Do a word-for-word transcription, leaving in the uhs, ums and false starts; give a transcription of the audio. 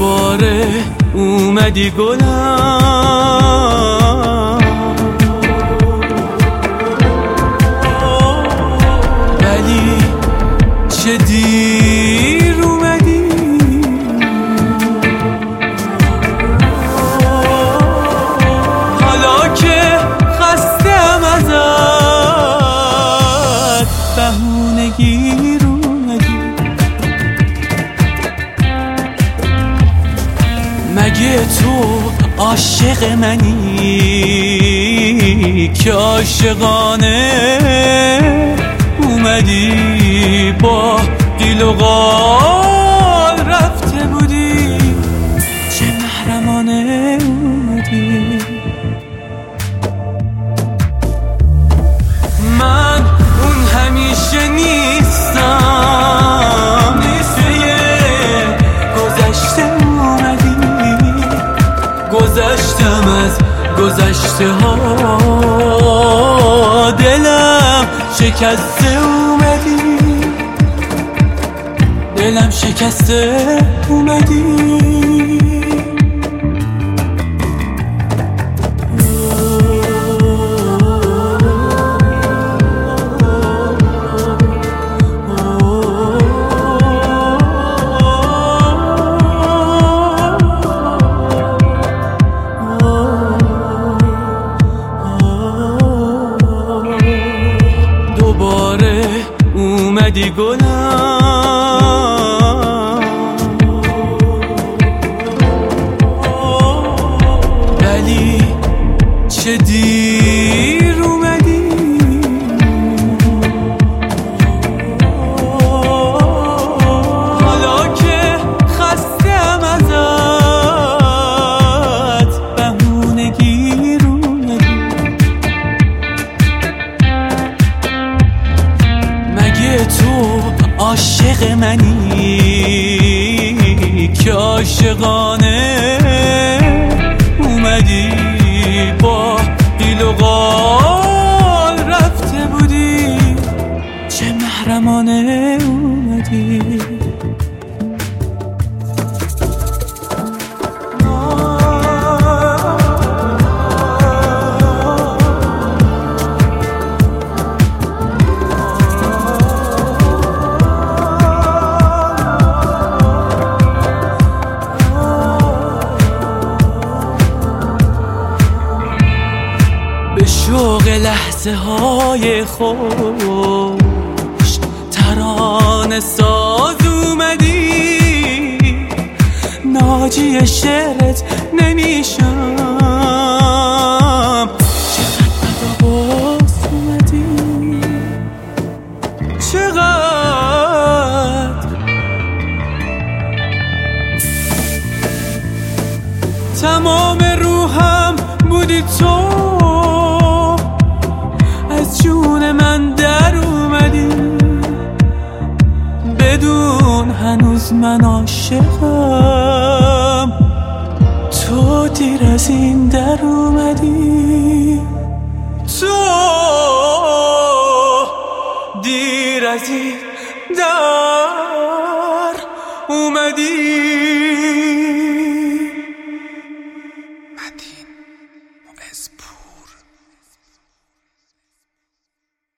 دوباره اومدی گلم، ولی چه دیر اومدی. حالا که خستم ازت بهونه گیر اومدی. مگه تو عاشق منی که عاشقانه اومدی با قیل و قال رفته بودی، چه محرمانه اومدی. من اون همیشه نیستم، نیسته گذشته اومدی. گذشتم از گذشته ها، دلم شکسته اومدی، دلم شکسته اومدی. دوباره اومدی گلم، ولی چه دیر اومدی. حالا که خستم ازت بهونه گیر اومدی. مگه تو عاشق منی که عاشقانه اومدی با قیل و قال رفته بودی، چه محرمانه اومدی. به شوق لحظه های خوش ترانه ساز اومدی، ناجی شعرت نمیشم، چقدر بدا باز اومدی. چقدر تمام روحم بودی تو، از جون من در اومدی، بدون هنوز من عاشقم. تو دیر از این در اومدی، تو دیر از این در اومدی.